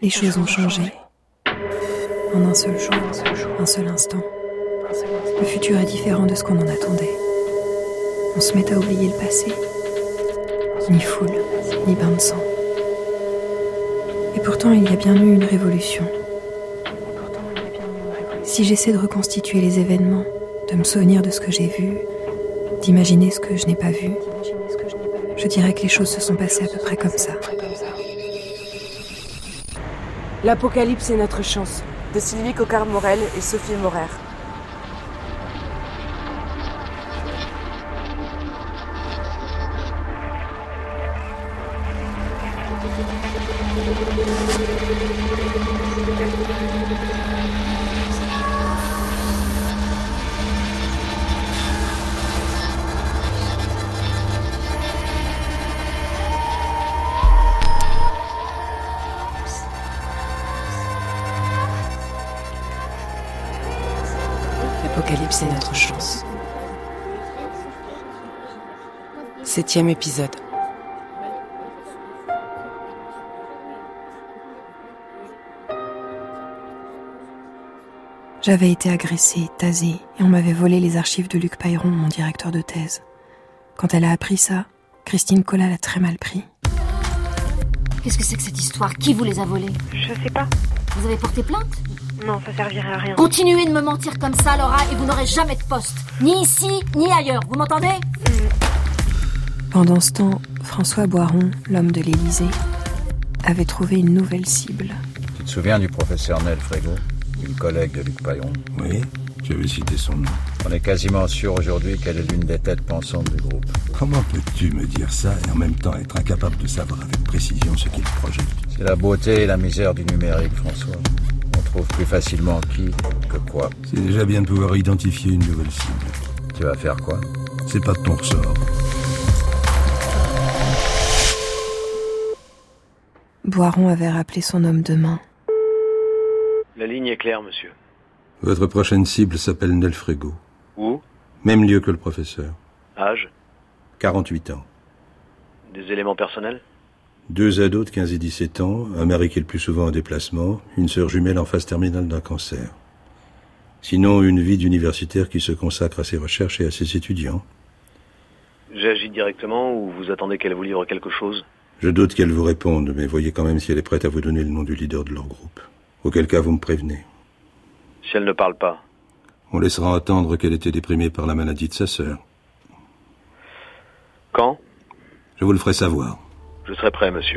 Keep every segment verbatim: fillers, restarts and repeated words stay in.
Les choses ont changé. En un seul jour, un seul instant. Le futur est différent de ce qu'on en attendait. On se met à oublier le passé. Ni foule, ni bain de sang. Et pourtant, il y a bien eu une révolution. Si j'essaie de reconstituer les événements, de me souvenir de ce que j'ai vu, d'imaginer ce que je n'ai pas vu, je dirais que les choses se sont passées à peu près comme ça. L'Apocalypse est notre chance, de Sylvie Coquard-Morel et Sophie Morer. L'Apocalypse est notre chance. Septième épisode. J'avais été agressée, tasée, et on m'avait volé les archives de Luc Peyron, mon directeur de thèse. Quand elle a appris ça, Christine Collat l'a très mal pris. Qu'est-ce que c'est que cette histoire? Qui vous les a volés? Je sais pas. Vous avez porté plainte? Non, ça servirait à rien. Continuez de me mentir comme ça, Laura, et vous n'aurez jamais de poste. Ni ici, ni ailleurs. Vous m'entendez? Pendant ce temps, François Boiron, l'homme de l'Élysée, avait trouvé une nouvelle cible. Tu te souviens du professeur Nel Frégo, une collègue de Luc Peyron? Oui, j'avais cité son nom. On est quasiment sûr aujourd'hui qu'elle est l'une des têtes pensantes du groupe. Comment peux-tu me dire ça et en même temps être incapable de savoir avec précision ce qu'il projette? C'est la beauté et la misère du numérique, François. On trouve plus facilement qui que quoi. C'est déjà bien de pouvoir identifier une nouvelle cible. Tu vas faire quoi? C'est pas de ton ressort. Boiron avait rappelé son homme de main. La ligne est claire, monsieur. Votre prochaine cible s'appelle Nel Frégo. Où? Même lieu que le professeur. Âge? quarante-huit ans. Des éléments personnels? Deux ados de quinze et dix-sept ans, un mari qui est le plus souvent en déplacement, une sœur jumelle en phase terminale d'un cancer. Sinon, une vie d'universitaire qui se consacre à ses recherches et à ses étudiants. J'agis directement ou vous attendez qu'elle vous livre quelque chose? Je doute qu'elle vous réponde, mais voyez quand même si elle est prête à vous donner le nom du leader de leur groupe. Auquel cas, vous me prévenez. Si elle ne parle pas? On laissera entendre qu'elle était déprimée par la maladie de sa sœur. Quand? Je vous le ferai savoir. Je serai prêt, monsieur.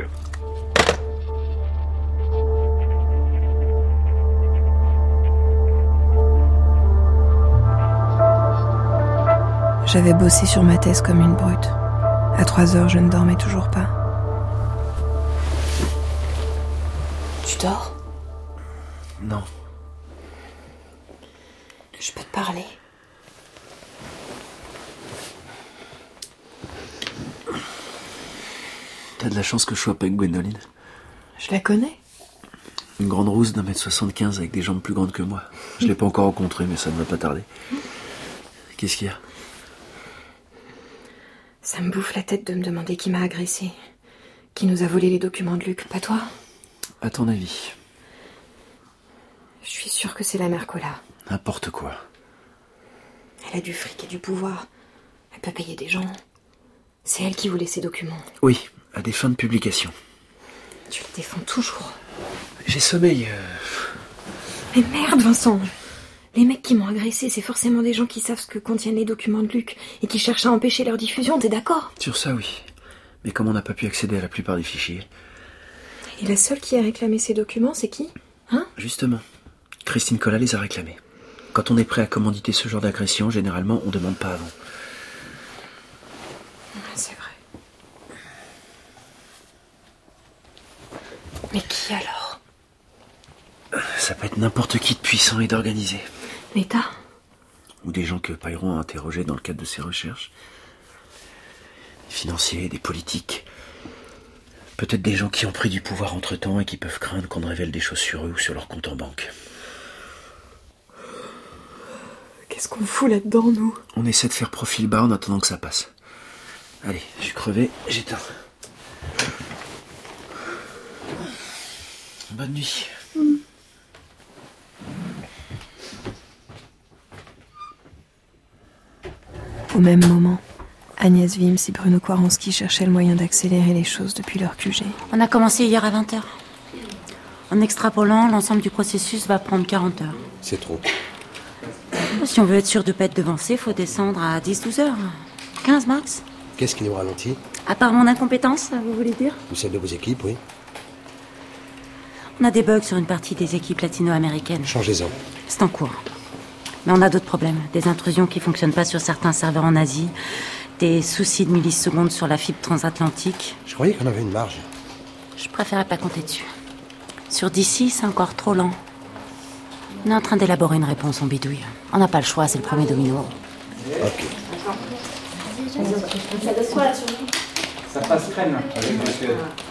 J'avais bossé sur ma thèse comme une brute. À trois heures, je ne dormais toujours pas. Tu dors? Non. Je peux te parler? T'as de la chance que je sois pas avec Gwendoline. Je la connais. Une grande rousse d'un mètre soixante-quinze avec des jambes plus grandes que moi. Je l'ai pas encore rencontrée, mais ça ne va pas tarder. Qu'est-ce qu'il y a? Ça me bouffe la tête de me demander qui m'a agressée. Qui nous a volé les documents de Luc, pas toi? À ton avis? Je suis sûre que c'est la mère Collat. N'importe quoi. Elle a du fric et du pouvoir. Elle peut payer des gens. C'est elle qui voulait ces documents. Oui, à des fins de publication. Tu le défends toujours. J'ai sommeil. Euh... Mais merde, Vincent! Les mecs qui m'ont agressé, c'est forcément des gens qui savent ce que contiennent les documents de Luc et qui cherchent à empêcher leur diffusion, t'es d'accord? Sur ça, oui. Mais comme on n'a pas pu accéder à la plupart des fichiers... Et la seule qui a réclamé ces documents, c'est qui? Hein? Justement. Christine Collat les a réclamés. Quand on est prêt à commanditer ce genre d'agression, généralement, on demande pas avant. C'est vrai. Mais qui alors? Ça peut être n'importe qui de puissant et d'organisé. L'État? Ou des gens que Peyron a interrogés dans le cadre de ses recherches. Des financiers, des politiques. Peut-être des gens qui ont pris du pouvoir entre-temps et qui peuvent craindre qu'on révèle des choses sur eux ou sur leur compte en banque. Qu'est-ce qu'on fout là-dedans, nous? On essaie de faire profil bas en attendant que ça passe. Allez, je suis crevé, j'éteins. Bonne nuit. Mm. Au même moment, Agnès Wims et Bruno Kwaronski cherchaient le moyen d'accélérer les choses depuis leur Q G. On a commencé hier à vingt heures. En extrapolant, l'ensemble du processus va prendre quarante heures. C'est trop. Si on veut être sûr de ne pas être devancé, il faut descendre à dix douze heures. quinze max. Qu'est-ce qui nous ralentit? À part mon incompétence, vous voulez dire? Ou celle de vos équipes, oui. On a des bugs sur une partie des équipes latino-américaines. Changez-en. C'est en cours. Mais on a d'autres problèmes. Des intrusions qui ne fonctionnent pas sur certains serveurs en Asie. Des soucis de millisecondes sur la fibre transatlantique. Je croyais qu'on avait une marge. Je préférais pas compter dessus. Sur d'ici, c'est encore trop lent. On est en train d'élaborer une réponse en bidouille. On n'a pas le choix, c'est le premier domino. Ok. Ça passe crème avec monsieur.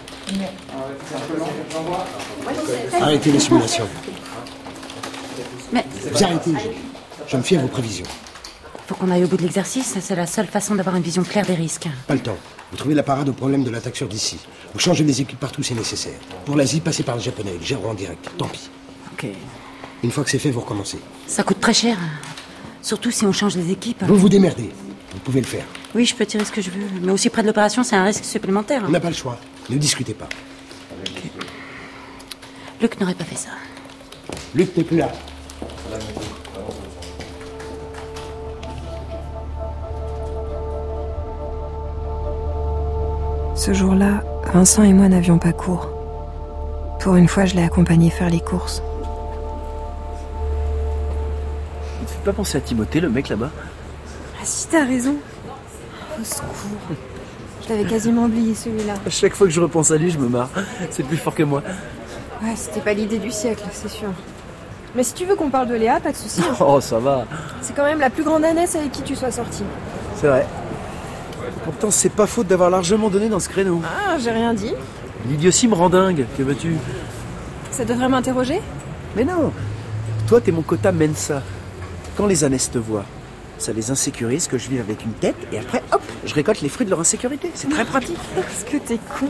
Arrêtez les simulations. Mais... Vous arrêtez. Je me fie à vos prévisions. Faut qu'on aille au bout de l'exercice, c'est la seule façon d'avoir une vision claire des risques. Pas le temps. Vous trouvez la parade au problème de l'attaque sur d'ici. Vous changez les équipes partout, c'est nécessaire. Pour l'Asie, passez par le japonais, le gérant en direct. Tant pis. Ok. Une fois que c'est fait, vous recommencez. Ça coûte très cher. Surtout si on change les équipes. Vous vous démerdez. Vous pouvez le faire. Oui, je peux tirer ce que je veux. Mais aussi près de l'opération, c'est un risque supplémentaire. On n'a pas le choix. Ne discutez pas. Okay. Luc n'aurait pas fait ça. Luc n'est plus là. Ce jour-là, Vincent et moi n'avions pas cours. Pour une fois, je l'ai accompagné faire les courses. Tu te fais pas penser à Timothée, le mec là-bas? Ah si, t'as raison. Au secours. Je l'avais quasiment oublié, celui-là. À chaque fois que je repense à lui, je me marre. C'est plus fort que moi. Ouais, c'était pas l'idée du siècle, c'est sûr. Mais si tu veux qu'on parle de Léa, pas de soucis. Oh, ça va. C'est quand même la plus grande ânesse avec qui tu sois sortie. C'est vrai. Pourtant, c'est pas faute d'avoir largement donné dans ce créneau. Ah, j'ai rien dit. L'idiotie me rend dingue. Que veux-tu? Ça devrait m'interroger? Mais non. Toi, t'es mon quota Mensa. Quand les ânesses te voient, ça les insécurise que je vive avec une tête et après, hop, je récolte les fruits de leur insécurité. C'est très pratique. Est-ce que t'es con?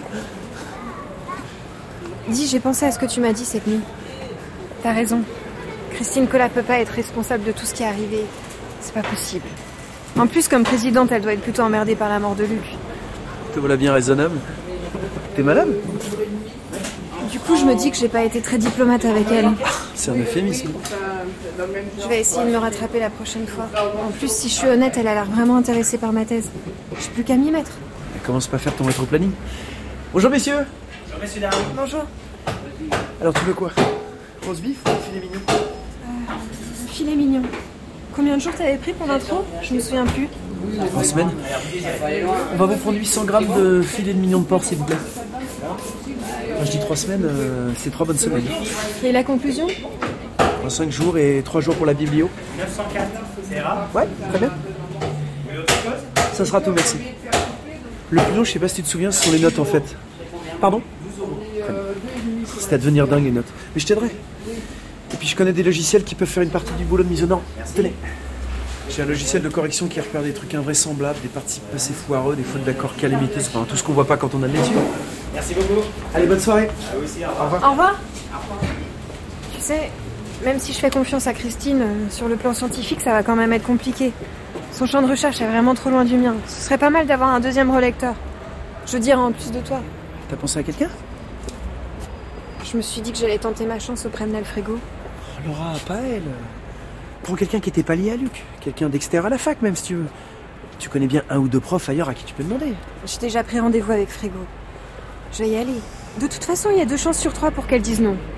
Dis, j'ai pensé à ce que tu m'as dit cette nuit. T'as raison. Christine Collat peut pas être responsable de tout ce qui est arrivé. C'est pas possible. En plus, comme présidente, elle doit être plutôt emmerdée par la mort de Luc. Te voilà bien raisonnable. T'es malade? Du coup, je me dis que j'ai pas été très diplomate avec elle. C'est un euphémisme. Je vais essayer de me rattraper la prochaine fois. En plus, si je suis honnête, elle a l'air vraiment intéressée par ma thèse. J'ai plus qu'à m'y mettre. Elle commence pas à faire ton rétro-planning. Bonjour messieurs. Bonjour messieurs dames. Bonjour. Alors tu veux quoi? Rose beef ou filet mignon? euh, Filet mignon. Combien de jours t'avais pris pour l'intro? Je me souviens plus. Trois semaines. On va vous prendre huit cents grammes de filet de mignon de porc, s'il vous plaît. Quand je dis trois semaines, euh, c'est trois bonnes semaines. Et la conclusion? Cinq jours et trois jours pour la biblio. neuf cent quatre, c'est rare. Ouais, très bien. Ça sera tout, merci. Le plus long, je sais pas si tu te souviens, ce sont les notes en fait. Pardon? C'est à devenir dingue les notes. Mais je t'aiderai. Et puis je connais des logiciels qui peuvent faire une partie du boulot de mise aux normes. Tenez. J'ai un logiciel de correction qui repère des trucs invraisemblables, des participes passés foireux, des fautes d'accords calamiteuses, enfin tout ce qu'on voit pas quand on a les yeux. Merci beaucoup. Allez, bonne soirée. Ah oui, aussi, au revoir. Au revoir. Tu sais, même si je fais confiance à Christine, euh, sur le plan scientifique, ça va quand même être compliqué. Son champ de recherche est vraiment trop loin du mien. Ce serait pas mal d'avoir un deuxième relecteur. Je veux dire, en plus de toi. T'as pensé à quelqu'un? Je me suis dit que j'allais tenter ma chance auprès de Nalfrego. Oh, Laura, pas elle. Prends quelqu'un qui était pas lié à Luc. Quelqu'un d'extérieur à la fac, même, si tu veux. Tu connais bien un ou deux profs ailleurs à qui tu peux demander. J'ai déjà pris rendez-vous avec Frégo. Je vais y aller. De toute façon, il y a deux chances sur trois pour qu'elle dise non.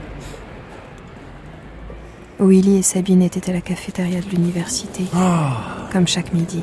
Willy et Sabine étaient à la cafétéria de l'université, oh. Comme chaque midi.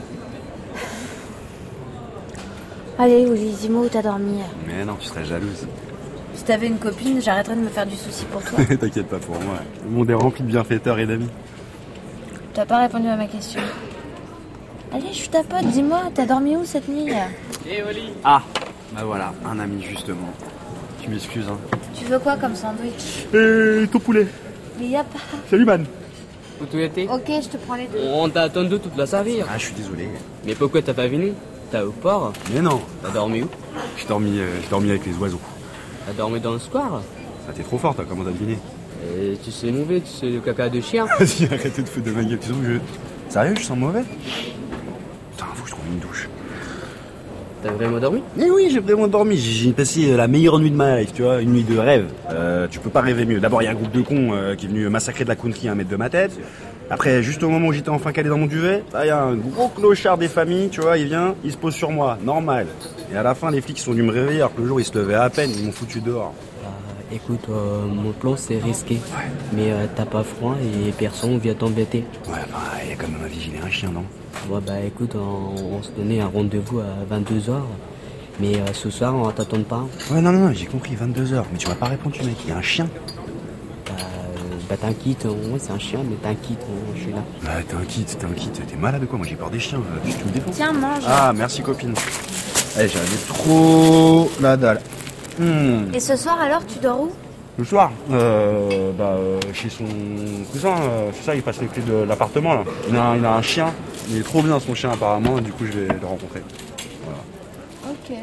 Allez, Willy, dis-moi où t'as dormi. Mais non, tu serais jalouse. Si t'avais une copine, j'arrêterais de me faire du souci pour toi. T'inquiète pas pour moi. Le monde est rempli de bienfaiteurs et d'amis. T'as pas répondu à ma question. Allez, je suis ta pote, dis-moi, t'as dormi où cette nuit? Eh, Oli. Ah, bah voilà, un ami justement. Tu m'excuses, hein. Tu veux quoi comme sandwich? Et ton poulet? Mais y a pas. Salut, man. Où tu étais? Ok, je te prends les deux. On t'a attendu toute la servir. Ah, je suis désolé. Mais pourquoi t'as pas venu? T'as au port? Mais non. T'as dormi où? J'ai dormi, euh, j'ai dormi avec les oiseaux. T'as dormi dans le square? Ah, t'es trop fort, toi, comment t'as deviné? Et tu sais mauvais, tu sais le caca de chien. Vas-y, arrêtez de foutre de ma gueule, tu trouves que je... Sérieux, je sens mauvais? Putain, faut que je trouve une douche. T'as vraiment dormi? Eh oui, j'ai vraiment dormi. J'ai passé la meilleure nuit de ma life, tu vois, une nuit de rêve. Euh, tu peux pas rêver mieux. D'abord, il y a un groupe de cons euh, qui est venu massacrer de la country à un mètre de ma tête. Après, juste au moment où j'étais enfin calé dans mon duvet, là, il y a un gros clochard des familles, tu vois, il vient, il se pose sur moi, normal. Et à la fin, les flics sont venus me réveiller alors que le jour, ils se levaient à peine, ils m'ont foutu dehors. Euh, écoute, euh, mon plan, c'est risqué. Ouais. Mais euh, t'as pas froid et personne vient t'embêter. Ouais, bah, il y a quand même à vigiler un chien, non? Ouais, bah écoute, on, on se donnait un rendez-vous à vingt-deux heures. Mais euh, ce soir, on t'attend pas. Ouais, non, non, j'ai compris, vingt-deux heures. Mais tu m'as pas répondu, mec, il y a un chien. Bah, bah t'inquiète, ouais, c'est un chien, mais t'inquiète, je suis là. Bah, t'inquiète, t'inquiète, t'es malade ou quoi? Moi, j'ai peur des chiens, tu me défends. Tiens, mange. Ah, merci, copine. Allez, j'avais trop la dalle. Mmh. Et ce soir, alors, tu dors où? Le soir, euh, bah, euh, chez son cousin, euh, c'est ça, il passe les clés de l'appartement, là. Il a, il a un chien, il est trop bien, son chien, apparemment, et du coup, je vais le rencontrer. Ok.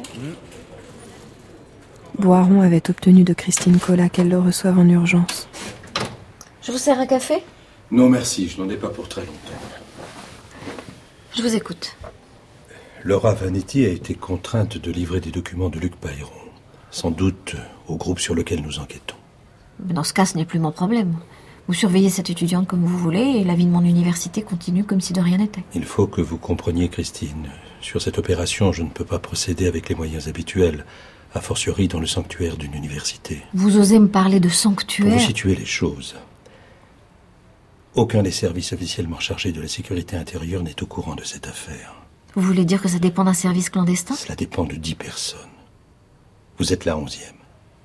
Boiron avait obtenu de Christine Collat qu'elle le reçoive en urgence. Je vous sers un café? Non, merci, je n'en ai pas pour très longtemps. Je vous écoute. Laura Vanetti a été contrainte de livrer des documents de Luc Payron, sans doute au groupe sur lequel nous enquêtons. Mais dans ce cas, ce n'est plus mon problème. Vous surveillez cette étudiante comme vous voulez et la vie de mon université continue comme si de rien n'était. Il faut que vous compreniez, Christine. Sur cette opération, je ne peux pas procéder avec les moyens habituels, a fortiori dans le sanctuaire d'une université. Vous osez me parler de sanctuaire? Pour vous situer les choses, aucun des services officiellement chargés de la sécurité intérieure n'est au courant de cette affaire. Vous voulez dire que ça dépend d'un service clandestin? Cela dépend de dix personnes. Vous êtes la onzième.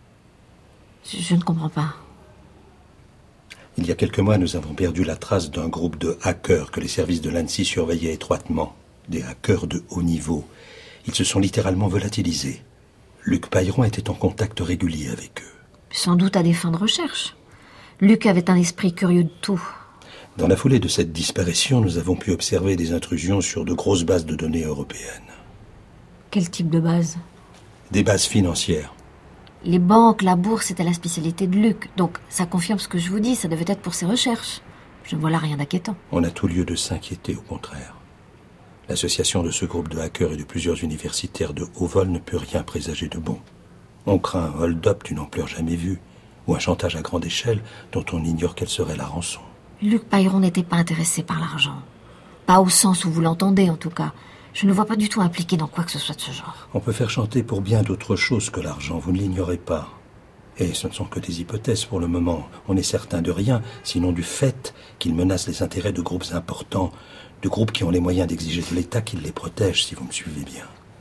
Je, je ne comprends pas. Il y a quelques mois, nous avons perdu la trace d'un groupe de hackers que les services de l'A N S I surveillaient étroitement. Des hackers de haut niveau. Ils se sont littéralement volatilisés. Luc Payron était en contact régulier avec eux. Sans doute à des fins de recherche. Luc avait un esprit curieux de tout. Dans la foulée de cette disparition, nous avons pu observer des intrusions sur de grosses bases de données européennes. Quel type de base? Des bases financières. Les banques, la bourse, c'était la spécialité de Luc. Donc ça confirme ce que je vous dis, ça devait être pour ses recherches. Je ne vois là rien d'inquiétant. On a tout lieu de s'inquiéter, au contraire. L'association de ce groupe de hackers et de plusieurs universitaires de haut vol ne peut rien présager de bon. On craint un hold-up d'une ampleur jamais vue, ou un chantage à grande échelle dont on ignore quelle serait la rançon. Luc Payron n'était pas intéressé par l'argent. Pas au sens où vous l'entendez, en tout cas. Je ne le vois pas du tout impliqué dans quoi que ce soit de ce genre. On peut faire chanter pour bien d'autres choses que l'argent, vous ne l'ignorez pas. Et ce ne sont que des hypothèses pour le moment. On n'est certain de rien, sinon du fait qu'il menace les intérêts de groupes importants, de groupes qui ont les moyens d'exiger de l'État qu'il les protège, si vous me suivez bien.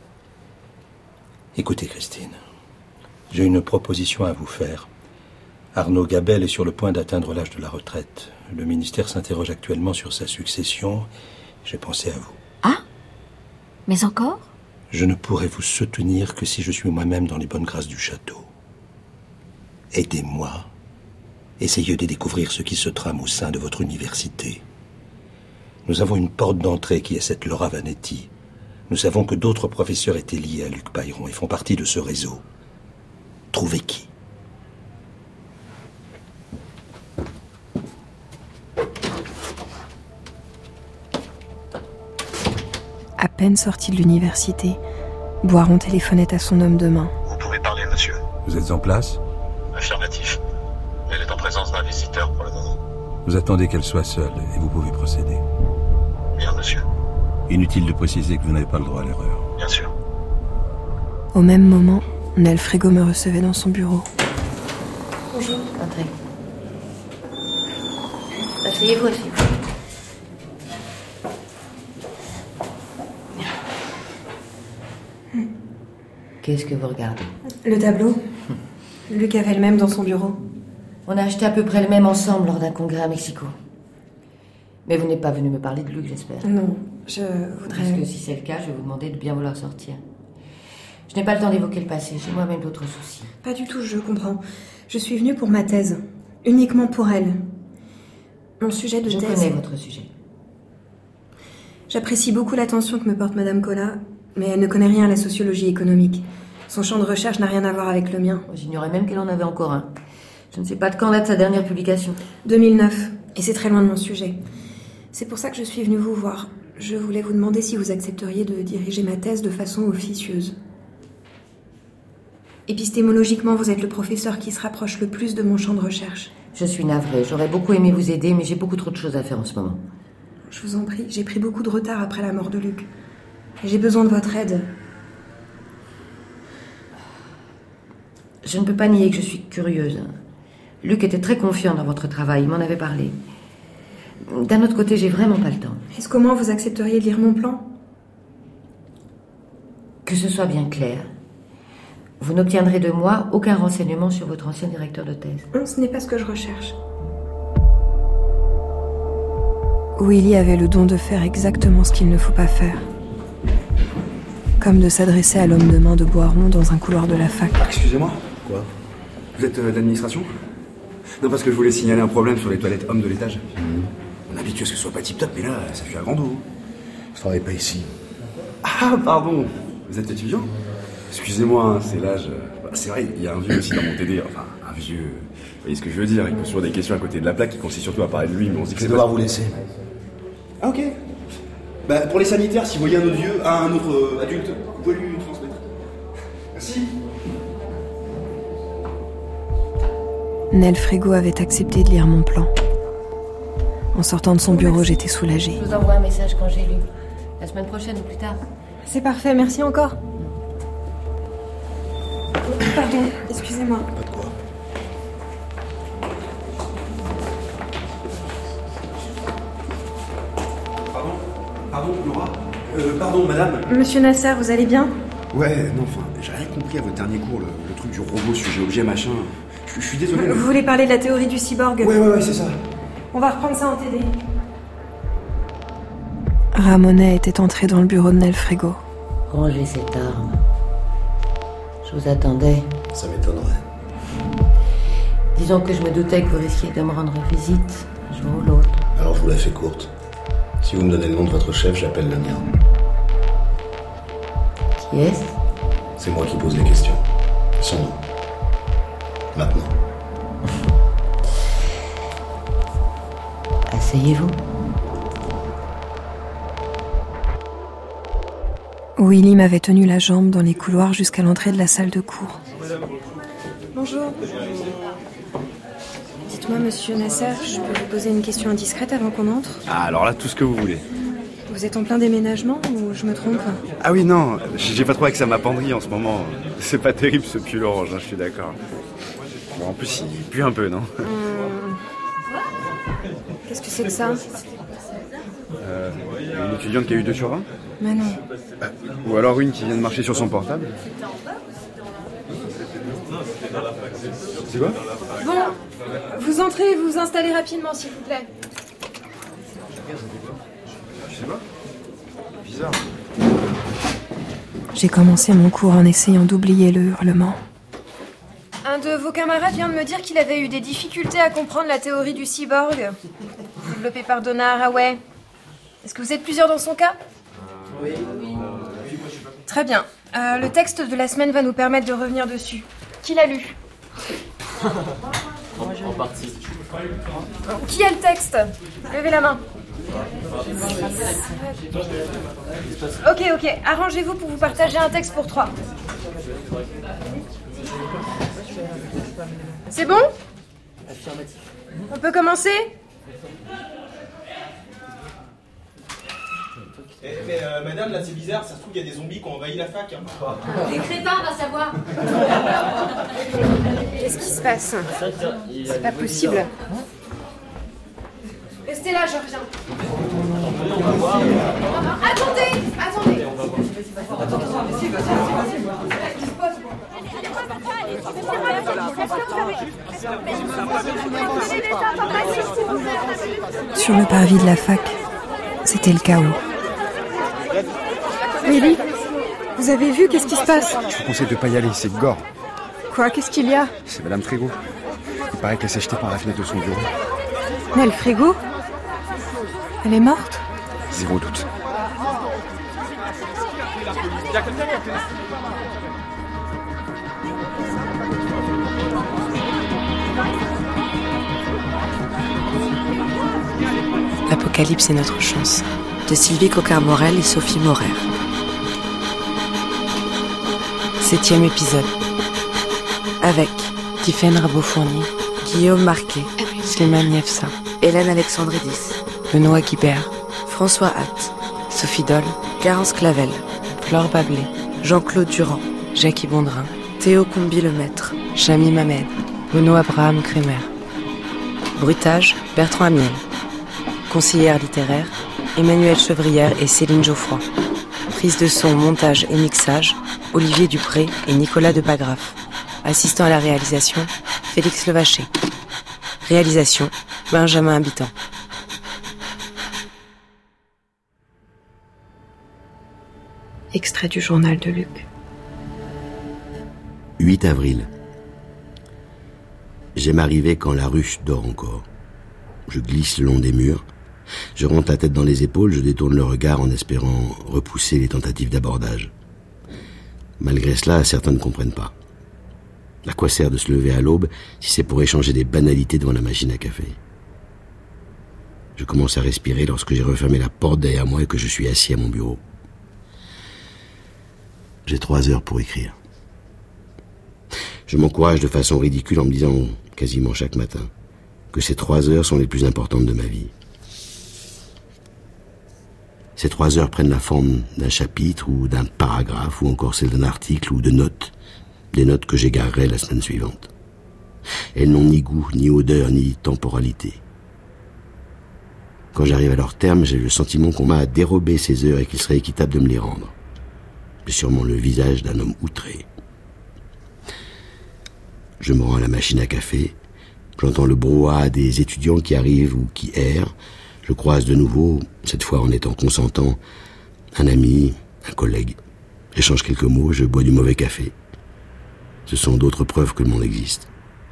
Écoutez, Christine, j'ai une proposition à vous faire. Arnaud Gabel est sur le point d'atteindre l'âge de la retraite. Le ministère s'interroge actuellement sur sa succession. J'ai pensé à vous. Ah? Mais encore? Je ne pourrai vous soutenir que si je suis moi-même dans les bonnes grâces du château. Aidez-moi. Essayez de découvrir ce qui se trame au sein de votre université. Nous avons une porte d'entrée qui est cette Laura Vanetti. Nous savons que d'autres professeurs étaient liés à Luc Payron et font partie de ce réseau. Trouvez qui? À peine sorti de l'université, Boiron téléphonait à son homme de main. Vous pouvez parler, monsieur. Vous êtes en place? Affirmatif. Elle est en présence d'un visiteur pour le moment. Vous attendez qu'elle soit seule et vous pouvez procéder. Bien, monsieur. Inutile de préciser que vous n'avez pas le droit à l'erreur. Bien sûr. Au même moment, Nel Frégo me recevait dans son bureau. Bonjour. Entrez. Asseyez-vous, asseyez-vous. Qu'est-ce que vous regardez? Le tableau. Luc avait le même dans son bureau. On a acheté à peu près le même ensemble lors d'un congrès à Mexico. Mais vous n'êtes pas venu me parler de Luc, j'espère. Non, je voudrais... Parce que si c'est le cas, je vais vous demander de bien vouloir sortir. Je n'ai pas le temps d'évoquer le passé, j'ai moi-même d'autres soucis. Pas du tout, je comprends. Je suis venue pour ma thèse. Uniquement pour elle. Mon sujet de je thèse... Je connais votre sujet. J'apprécie beaucoup l'attention que me porte Madame Collat, mais elle ne connaît rien à la sociologie économique. Son champ de recherche n'a rien à voir avec le mien. J'ignorais même qu'elle en avait encore un. Je ne sais pas de quand date sa dernière publication. deux mille neuf, et c'est très loin de mon sujet. C'est pour ça que je suis venue vous voir. Je voulais vous demander si vous accepteriez de diriger ma thèse de façon officieuse. Épistémologiquement, vous êtes le professeur qui se rapproche le plus de mon champ de recherche. Je suis navrée. J'aurais beaucoup aimé vous aider, mais j'ai beaucoup trop de choses à faire en ce moment. Je vous en prie, j'ai pris beaucoup de retard après la mort de Luc. Et j'ai besoin de votre aide. Je ne peux pas nier que je suis curieuse. Luc était très confiant dans votre travail, il m'en avait parlé. D'un autre côté, j'ai vraiment pas le temps. Est-ce qu'au moins vous accepteriez de lire mon plan ? Que ce soit bien clair. Vous n'obtiendrez de moi aucun renseignement sur votre ancien directeur de thèse. Non, ce n'est pas ce que je recherche. Willy avait le don de faire exactement ce qu'il ne faut pas faire. Comme de s'adresser à l'homme de main de Boiron dans un couloir de la fac. Ah, excusez-moi. Quoi ? Vous êtes euh, de l'administration ? Non, parce que je voulais signaler un problème sur les toilettes hommes de l'étage. Mmh. On est habitué à ce que ce soit pas tip-top, mais là, ça fait à grand dos. Je travaille pas ici. Ah, pardon. Vous êtes étudiant ? Excusez-moi, hein, c'est l'âge... Bah, c'est vrai, il y a un vieux aussi dans mon T D. Enfin, un vieux... Vous voyez ce que je veux dire ? Il pose toujours des questions à côté de la plaque qui consistent surtout à parler de lui, mais on se dit que Je c'est vais devoir pas... vous laisser. Ah, ok. Bah, pour les sanitaires, si vous voyez un autre vieux, un autre euh, adulte, vous pouvez lui transmettre. Merci. Nel Frégo avait accepté de lire mon plan. En sortant de son bureau, j'étais soulagée. Je vous envoie un message quand j'ai lu. La semaine prochaine ou plus tard. C'est parfait, merci encore. Pardon, excusez-moi. Pas de quoi. Pardon Pardon, Laura euh, Pardon, madame Monsieur Nasser, vous allez bien ? Ouais, non, enfin, j'ai rien compris à votre dernier cours, le, le truc du robot sujet-objet machin. Je, je suis désolé. Vous mais... voulez parler de la théorie du cyborg ? Ouais, ouais, ouais, c'est ça. On va reprendre ça en T D. Ramonet était entré dans le bureau de Nel Frégo. Rangez cette arme. Je vous attendais. Ça m'étonnerait. Disons que je me doutais que vous risquiez de me rendre visite, un jour ou l'autre. Alors je vous la fais courte. Si vous me donnez le nom de votre chef, j'appelle le mien. Qui est-ce ? C'est moi qui pose les questions. Son nom. Maintenant. Asseyez-vous. Willy m'avait tenu la jambe dans les couloirs jusqu'à l'entrée de la salle de cours. Bonjour. Dites-moi, monsieur Nasser, je peux vous poser une question indiscrète avant qu'on entre ? Ah, alors là, tout ce que vous voulez. Vous êtes en plein déménagement ou je me trompe ? Ah oui, non, j'ai pas trop avec ça ma penderie en ce moment. C'est pas terrible ce pull orange, hein, je suis d'accord. Bon, en plus, il pue un peu, non ? Hum... Qu'est-ce que c'est que ça ? Euh, une étudiante qui a eu deux sur vingt ? Mais non. Euh, ou alors une qui vient de marcher sur son portable. C'est quoi ? Bon, vous entrez et vous vous installez rapidement, s'il vous plaît. Je sais pas. Bizarre. J'ai commencé mon cours en essayant d'oublier le hurlement. Un de vos camarades vient de me dire qu'il avait eu des difficultés à comprendre la théorie du cyborg, développée par Donna Haraway. Est-ce que vous êtes plusieurs dans son cas ? Oui. Très bien. Euh, le texte de la semaine va nous permettre de revenir dessus. Qui l'a lu ? En partie. Qui a le texte ? Levez la main. Ok, ok. Arrangez-vous pour vous partager un texte pour trois. C'est bon ? On peut commencer ? Eh, mais euh, madame, là c'est bizarre, ça se trouve qu'il y a des zombies qui ont envahi la fac. Hein. Les crétins, va savoir. Qu'est-ce qui se passe ? C'est pas possible. Restez là, je reviens. Attendez, attendez. Sur le parvis de la fac, c'était le chaos. Willy, vous avez vu, qu'est-ce qui se passe ? Je vous conseille de pas y aller, c'est gore. Quoi, qu'est-ce qu'il y a ? C'est Madame Frégo. Il paraît qu'elle s'est jetée par la fenêtre de son bureau. Nel Frégo ? Elle est morte ? Zéro doute. Thank you. L'apocalypse est notre chance, de Sylvie Coquart-Morel et Sophie Morer. Septième épisode. Avec Tiffaine Rabot-Fournier, Guillaume Marquet, Slimane Niefsa, Hélène Alexandridis, Benoît Guibert, François Hatt, Sophie Doll, Garance Clavel, Flore Bablé, Jean-Claude Durand, Jackie Bondrin, Théo Combi-Lemaître, Chami Mamed, Benoît Abraham Kremer. Bruitage, Bertrand Amiel. Conseillère littéraire, Emmanuelle Chevrière et Céline Geoffroy. Prise de son, montage et mixage, Olivier Dupré et Nicolas Depagraf. Assistant à la réalisation, Félix Levaché. Réalisation, Benjamin Habitant. Extrait du journal de Luc. huit avril. J'aime arriver quand la ruche dort encore. Je glisse le long des murs. Je rentre la tête dans les épaules, je détourne le regard en espérant repousser les tentatives d'abordage. Malgré cela, certains ne comprennent pas. À quoi sert de se lever à l'aube si c'est pour échanger des banalités devant la machine à café? Je commence à respirer lorsque j'ai refermé la porte derrière moi et que je suis assis à mon bureau. J'ai trois heures pour écrire. Je m'encourage de façon ridicule en me disant quasiment chaque matin que ces trois heures sont les plus importantes de ma vie. Ces trois heures prennent la forme d'un chapitre ou d'un paragraphe ou encore celle d'un article ou de notes, des notes que j'égarerai la semaine suivante. Elles n'ont ni goût, ni odeur, ni temporalité. Quand j'arrive à leur terme, j'ai le sentiment qu'on m'a dérobé ces heures et qu'il serait équitable de me les rendre. J'ai sûrement le visage d'un homme outré. Je me rends à la machine à café. J'entends le brouhaha des étudiants qui arrivent ou qui errent. Je croise de nouveau, cette fois en étant consentant, un ami, un collègue. J'échange quelques mots, je bois du mauvais café. Ce sont d'autres preuves que le monde existe.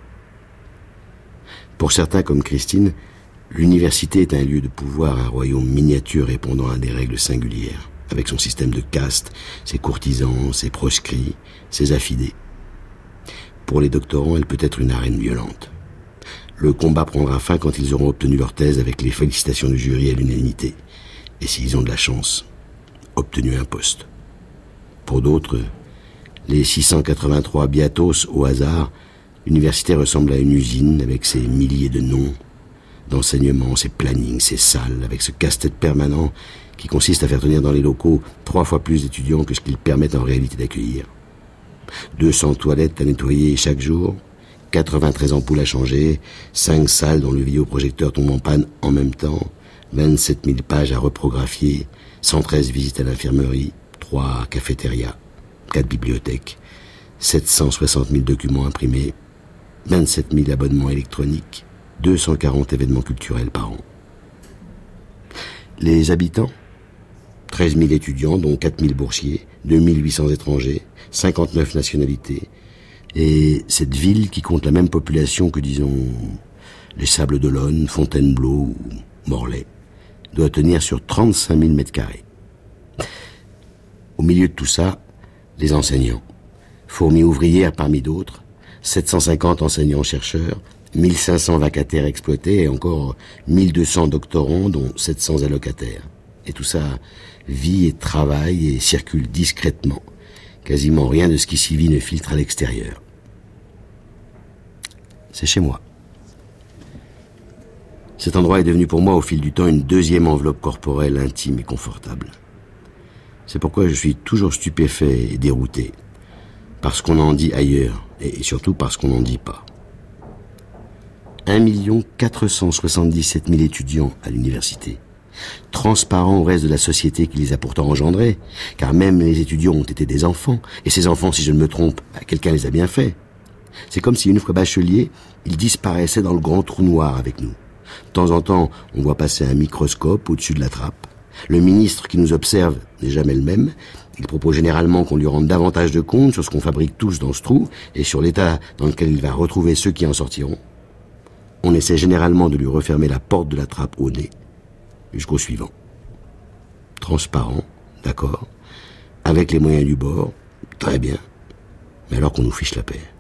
Pour certains comme Christine, l'université est un lieu de pouvoir, un royaume miniature répondant à des règles singulières, avec son système de caste, ses courtisans, ses proscrits, ses affidés. Pour les doctorants, elle peut être une arène violente. Le combat prendra fin quand ils auront obtenu leur thèse avec les félicitations du jury à l'unanimité. Et s'ils ont de la chance, obtenu un poste. Pour d'autres, les six cent quatre-vingt-trois biatos au hasard, l'université ressemble à une usine avec ses milliers de noms, d'enseignements, ses plannings, ses salles, avec ce casse-tête permanent qui consiste à faire tenir dans les locaux trois fois plus d'étudiants que ce qu'ils permettent en réalité d'accueillir. deux cents toilettes à nettoyer chaque jour, quatre-vingt-treize ampoules à changer, cinq salles dont le vidéoprojecteur tombe en panne en même temps, vingt-sept mille pages à reprographier, cent treize visites à l'infirmerie, trois cafétérias, quatre bibliothèques, sept cent soixante mille documents imprimés, vingt-sept mille abonnements électroniques, deux cent quarante événements culturels par an. Les habitants, treize mille étudiants, dont quatre mille boursiers, deux mille huit cents étrangers, cinquante-neuf nationalités, et cette ville qui compte la même population que, disons, les Sables d'Olonne, Fontainebleau ou Morlaix, doit tenir sur trente-cinq mille mètres carrés. Au milieu de tout ça, les enseignants, fourmis ouvrières parmi d'autres, sept cent cinquante enseignants-chercheurs, mille cinq cents vacataires exploités et encore mille deux cents doctorants, dont sept cents allocataires. Et tout ça vit et travaille et circule discrètement. Quasiment rien de ce qui s'y vit ne filtre à l'extérieur. C'est chez moi. Cet endroit est devenu pour moi au fil du temps une deuxième enveloppe corporelle intime et confortable. C'est pourquoi je suis toujours stupéfait et dérouté. Parce qu'on en dit ailleurs, et surtout parce qu'on n'en dit pas. un million quatre cent soixante-dix-sept mille étudiants à l'université, transparents au reste de la société qui les a pourtant engendrés, car même les étudiants ont été des enfants, et ces enfants, si je ne me trompe, quelqu'un les a bien faits. C'est comme si une fois bacheliers, ils disparaissaient dans le grand trou noir avec nous. De temps en temps, on voit passer un microscope au-dessus de la trappe. Le ministre qui nous observe n'est jamais le même. Il propose généralement qu'on lui rende davantage de compte sur ce qu'on fabrique tous dans ce trou et sur l'état dans lequel il va retrouver ceux qui en sortiront. On essaie généralement de lui refermer la porte de la trappe au nez, jusqu'au suivant. Transparent, d'accord, avec les moyens du bord, très bien, mais alors qu'on nous fiche la paix.